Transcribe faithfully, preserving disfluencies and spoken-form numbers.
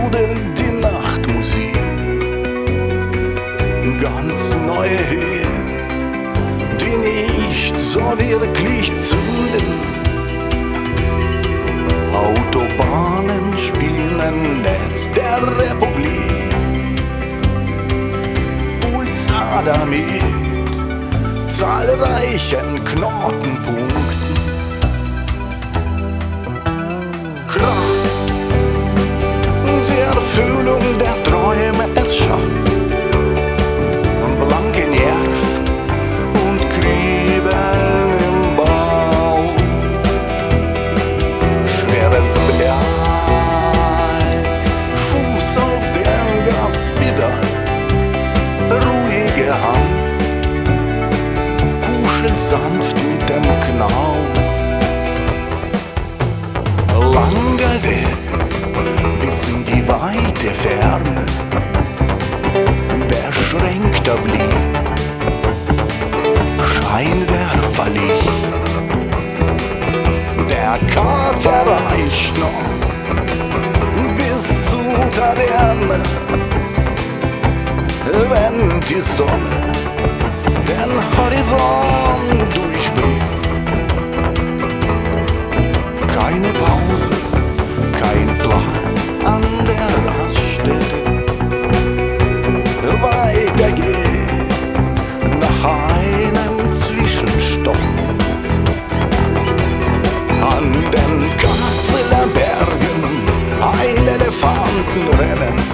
sprudelt die Nachtmusik. Ganz neue Hits, die nicht so wirklich zünden. Autobahnen spielen im Netz der Republik. Pulsader mit zahlreichen Knotenpunkten. Krach, die Erfüllung der Träume erschafft. Blanke Nerven und Kribbeln im Bauch. Schweres Blei, Fuß auf dem Gaspedal, ruhige Hand, kuschel sanft mit dem Knauf. Langer Weg bis in die weite Ferne, beschränkter Blick, Scheinwerferlicht. Der Kater reicht noch bis zu Taverne, wenn die Sonne den Horizont durchbricht. Keine Pause, kein Platz an der Raststätte. Weiter geht's nach einem Zwischenstopp. An den Kasseler Bergen ein Elefantenrennen.